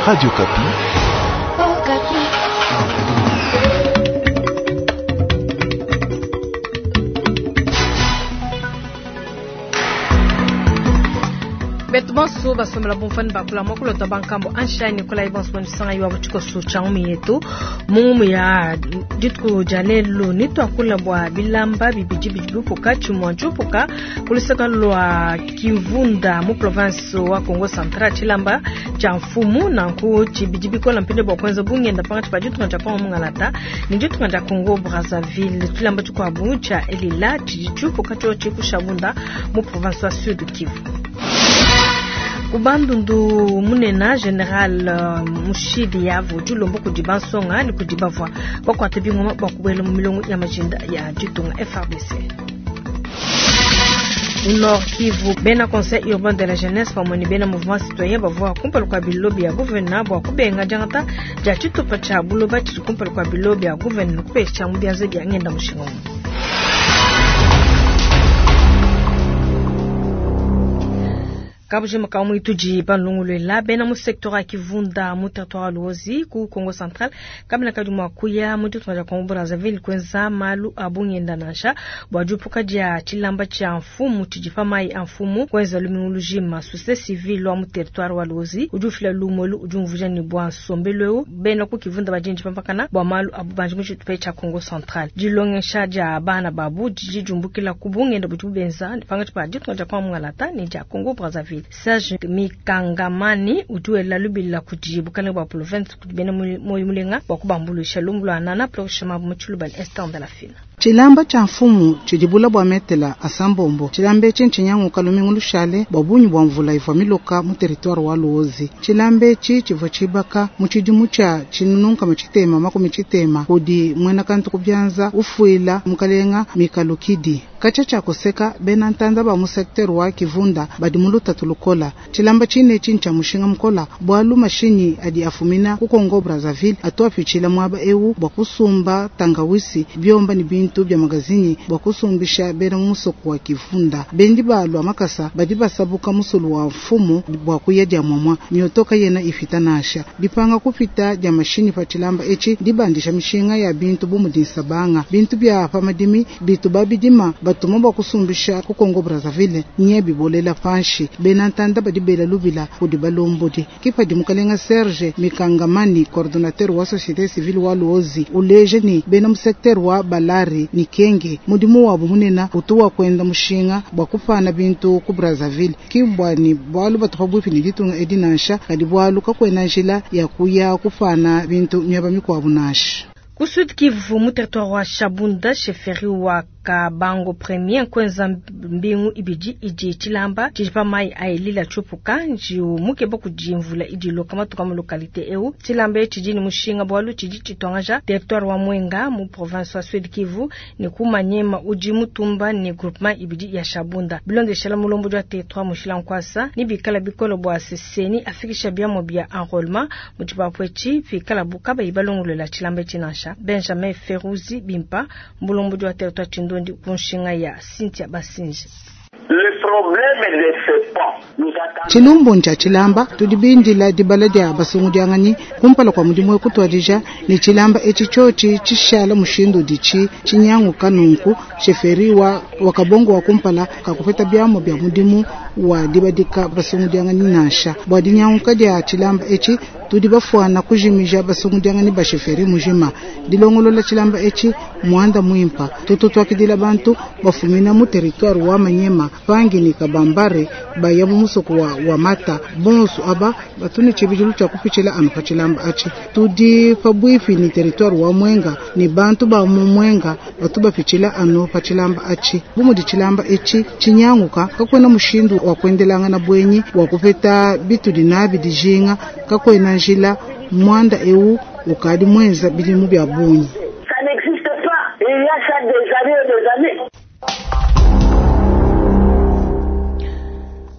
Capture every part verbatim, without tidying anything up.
Radio Kapi. Oh, Kapi. Betuma so basomela bonfani bakula makolo tabankambo anshine kola ibons bon sanga yiwa butiko so changu yetu mumu ya ditko janelo nito akula bwa bilamba bibiji bijibu poka chumwanju poka kulisaka lwa Kivunda mu province wa Congo Central chilamba cha mfumu na nko chibijibi kola mpende bwa kwanza bunge ndapanga chipajitu kanja kwa mungalata ninjitu kanja Congo Brazzaville chilamba chukwa buncha elila chijichu poka cho chikushabunda mu province wa Sud Kivu. Ubandundu munena General uh, Mushidi yavo julombo kujibansonga ni kujibavwa kwa kwa tebingo kwa kubwela mu milongo ya majinda ya Jitunga F R D C. Nord Kivu bena conseil urbain de la jeunesse pamoni bena mouvement citoyen bavwa kumpala kwa bilobi ya gouvernement bwa kubenga jangata ja chitupa cha buloba chikumpala kwa bilobi ya gouvernement kupecha mbianze bya ngenda mushingo. Kabuje makamu ituji banlongolo la bena mu secteur ya Kivunda mu territoire lozi ku Congo Central kabla kaduma kuya mu territoire ya Congo Brazzaville kwenza malu abungenda nasha bwajupuka dia chilamba cha mfumu tijipa mai amfumu kwenza luminologie société civile wa mu territoire wa lozi ujufila lumolu ujumvuja ni bwa sombelo bena ku Kivunda bajinji pampakana bwa malu abubanji mu tupe cha Congo Central jilonge shaja bana babu jijumbukila kubungenda butubenza panga tupa ditwa ja kwa mungalata ni ja Congo Brazzaville. Sage Mikangamani utuela lubila kujibu kana bwa province kutibena moyo mulenga bakubambulu shalumbu anana prochama muchuluban instant de la file. Chilamba cha mfumu chijibula bwa metela asambombo chilambe chinchinyangu kalumingulu shale babunyu bwa mvula ifamiloka mu territoire wa Luozi chilambe chi chivo chibaka muchidimu cha chinununka machitema makumi chitema kudi mwena kantu kubyanza ufuila mukalenga mikalukidi kacha cha koseka bena ntanda ba mu secteur wa Kivunda badimuluta tulukola chilamba chine chincha mushinga mkola bwalu mashini adi afumina ku Congo Brazzaville atwa pichila mwaba ewu bwa kusumba tangawisi byomba ni bintu bya magazini bwa kusumbisha bena musoko wa Kivunda bendi balwa makasa badiba sabuka musulu wa mfumu bwa kuyedya mwamwa nyotoka yena ifitanasha dipanga kupita ya mashini patilamba echi dibandisha mishinga ya bintu bumudinsa banga bintu bya pamadimi bitu babidima batuma bwa kusumbisha ku Congo Brazzaville nyebi bolela panshi benantanda badibela lubila kudibalombodi kipa dimukalenga Serge Mikangamani coordinateur wa société civile wa Luozi uleje ni bena mu secteur wa Balari ni Kenge mudimu wa bumunena utuwa kwenda mushinga bwa kufana bintu ku Brazzaville kibwa ni bwalu batobwe ni ditunga edinansha kadi bwalu kakwena njila ya kuya kufana bintu nyaba mikwa bunashi Kusud Kivu mu territoire wa Shabunda cheferi wa Kabango premier kwenza mbingu ibiji iji chilamba chijipa mai ailila chupuka njiu muke boku jimvula iji lokama tukamu lokalite eu chilambe chijini mushinga bwalu chiji chitongaja territoire wa Mwenga mu province wa Sud Kivu ni kumanyema uji mutumba ni groupement ibiji ya Shabunda bilonde shala mulombo jwa territoire mushila nkwasa ni bikala bikolo bwa seseni afikisha bia mobia enrôlement mujipa pwechi fikala bukaba ibalongolo la chilambe chinasha Benjamin Ferouzi Bimpa mulombo jwa territoire chindo ndi kunshinga ya Cynthia Basinji. Le problème de ce pont nous attend. Chilumbu ncha chilamba tudibindila dibaladi ya basungu yangani kumpala kwa mudimu kutwadija ni chilamba echi chochi chishala mushindu dichi chinyangu kanunku sheferi wa wakabongo wa kumpala kakupeta byamo bya mudimu wa dibadika basungu yangani nasha bwadi nyangu kadia chilamba echi tudibafuana kujimija basungu yangani basheferi mujima dilongolola chilamba echi muanda muimpa tututwa kidila bantu bafumina mu territoire wa Manyema pangi ni kabambare bayamu musoko wa, wa mata bonsu aba batuni chibijulu cha kupichila anu pachilamba achi tudi fabwifi ni territoire wa Mwenga ni bantu ba mu Mwenga batuba pichila anu pachilamba achi bumu di chilamba echi chinyanguka kakwena mushindu wa kwendelanga na bwenyi wa kupeta bitu dinabi dijinga kakwena njila mwanda eu ukadi mwenza bilimu bya bunyi. Ça n'existe pas. Il y a ça des années et des années.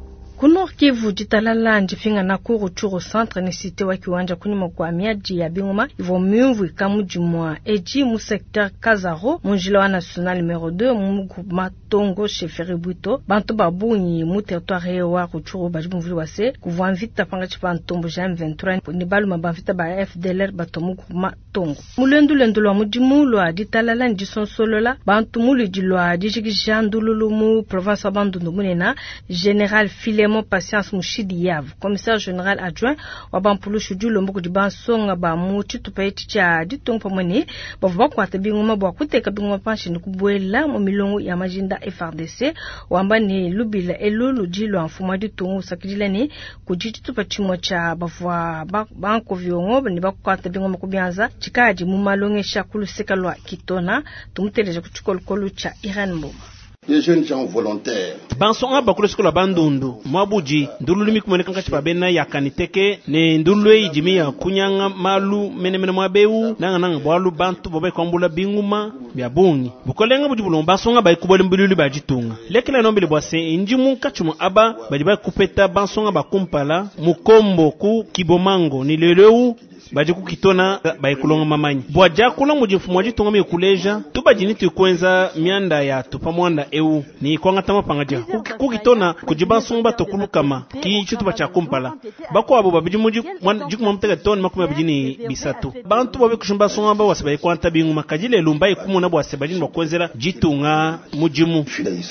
Kuno Kivu jitalala njifinga na kuru churu centre ni site wa kiwanja kunimo kwa miaji ya binguma ivo miumvu ikamu jimwa eji mu secteur Kazaro munjilo wa national numéro deux mu groupement Tongo chez Ferribuito bantu babunyi mu territoire wa kuchuru bajibu mvili wase kuvwa mvita panga chipa ntombo jam vingt-trois ni balu mabamvita ba F D L R bato mu groupement Tongo mulendu lendu lwa mujimu lwa jitalala njison solola bantu mulu jilwa dijiki jandululu mu province abandundu munena Général Filemon Patience Mushidi Yav, commissaire général adjoint wa Bampulu Shudu Lomboku di Bansonga ba muchi tupaiti cha ditong pamone ba vuba kwata bingoma ba kuteka bingoma panshi nikubuela mu milongo ya majinda F R D C wamba ni lubila elulu jilo amfuma ditongo sakidila ni kujiti tupachimo cha bavwa banko vyongo ni bakwata bingoma kubianza chikaji mu malonge shakulu sekalwa kitona tumuteleje kuchukolo kolu cha Iran Mboma. Les jeunes gens volontaires. Bansonga bakule skola bandundu mwabuji ndululimi kumoneka ngachipa bena yakaniteke ne ndulwe ijimi ya kunyanga malu menemene mwabeu nanga nanga bwalu bantu bobe kwambula binguma bya bungi bukolenga bujibulo bansonga bayikubole mbilulu bajitunga lekela nombele bwase injimu kachumu aba bajiba kupeta bansonga bakumpala mukombo ku kibomango ni leleu bajiku kitona bayikulonga mamanyi bwaja kula mujifu mwajitunga mikuleja tubajini tukwenza mianda ya tupamwanda eu ni kwanga tama pangaja kukitona kujibansonga tokulukama ki chutu bacha kumpala bako abo babiji muji jiku mamtega toni makumi bijini bisatu bantu babe kushimba songa ba wasabaye kwanta bingu makajile lumba ikumuna bwasebajini bakwenzera jitunga mujimu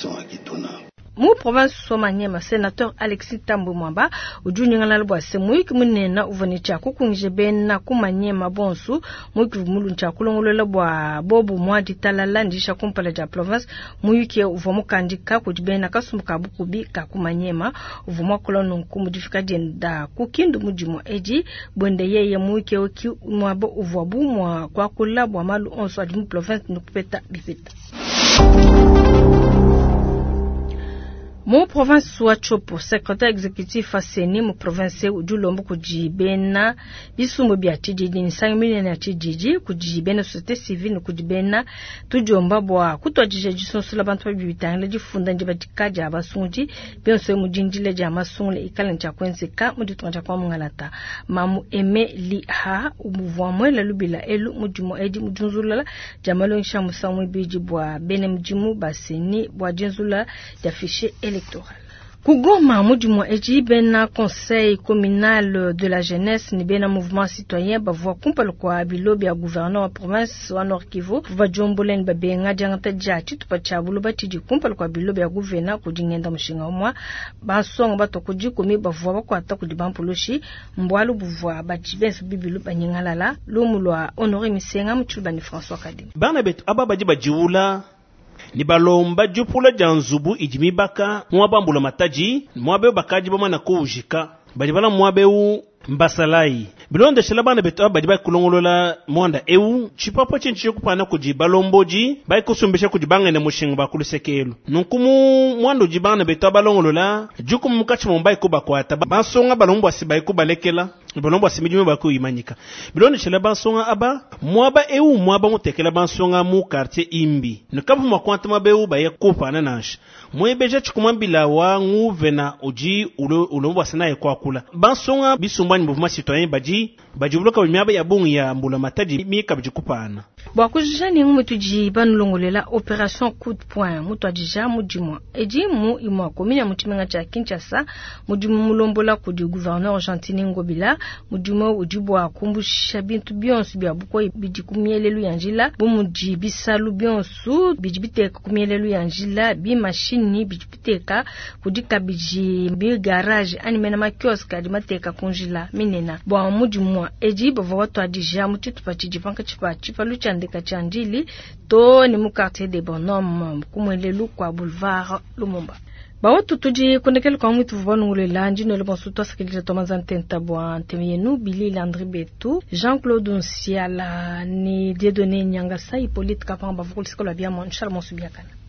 mu province Somanyema sénateur Alexis Tambo Mwamba ujuni ngala bwa semui kimunena uvani cha kukunje bena kumanyema bonsu muki mulu cha kulongolola bwa bobu mwadi talala ndisha kumpala ja province muyike uvomo kandika kujibena kasumuka bukubi ka kumanyema uvomo kolono kumudifika jenda kukindu mujimo eji bonde yeye muyike oki mwabo uvobu mwa kwa kula bwa malu onso adimu province nukupeta bipeta. Mon province soit chopo secrétaire exécutif aseni mu province ujulombo kujibena bisumbu bya tijiji ni cinq millions ya tijiji kujibena société civile kujibena tujomba bwa kutwajije jisonsula bantu babitanga jifunda nje batikaja abasunji byonse mujinjile ja masungule ikalencha kwenzeka muditwanja kwa mungalata mamu eme li ha umuvwamwe la lubila elu mujimo edi mujunzula jamalo nsha musamwe biji bwa bene mujimu baseni bwa jinzula ya fichier électoral. Kugoma mujimo eji bena conseil communal de la jeunesse ni bena mouvement citoyen ba voix kumpal kwa bilobi ya gouverneur wa province wa Nord Kivu va jombolen ba benga jangata jati tupachabulo batiji kumpal kwa bilobi ya gouverneur kujingenda mushinga mwa ba songa bato kujikumi ba voix bakwata kudibampoloshi mbwalu buvwa bajibensu bibilo banyengalala lomulwa Honoré Misenga mchulbani François Kadima bana betu aba bajiba jiwula ni balomba jupula janzubu ijimibaka mwabambula mataji mwabe bakaji bamana kujika bajibala mwabe mbasalai bilonde shalabana beto bajiba kulongolola mwanda eu chipapo chinchi kupana kujibalomboji bai kusumbisha kujibanga na mushinga bakulusekelu nunkumu mwando jibana beto balongolola juku mukachi mombai kuba kwata basonga balombo asibai kubalekela balombo asimijime baku imanyika bilonde shalaba songa aba mwaba eu mwaba mutekela bansonga mu quartier imbi nukabu makwanta mabeu baye kupana nash mwebeja chikumambila wa nguvena uji ulo ulombo asinaye kwa kula bansonga bisumba ni mouvement citoyen baji baji bloka wimyaba ya bungi ya mbula mataji mika bijikupana bwa kujani ngumutuji banulongolela opération coup de poing mutwajija mujimo eji mu imwa komina mutimenga cha Kinshasa mujimo mulombola ku du gouverneur Gentini Ngobila mujimo ujibwa kumbusha bintu byonsu bya buko bijikumyelelu yanjila bumuji bisalu byonsu bijibiteka kumyelelu yanjila bi machine bijibiteka kudika biji bi garage animena ma kiosk adi mateka kunjila minena bwa mujimo eji bava watu adija mutitu pachiji panka chipa chipa lucha ndeka chandili to ni mu quartier des bonhommes kumwelelu kwa boulevard Lumumba bawo tutuji kondekele kwa mwitu vubanu lanji no le bonsuto sakilite tomazantenta bwa temyenu Billy Landry Betu Jean-Claude Nsiala ni Dieudonné Nyangasa Hippolyte Kapamba vukul sikola bia mon Charles Monsubiakana.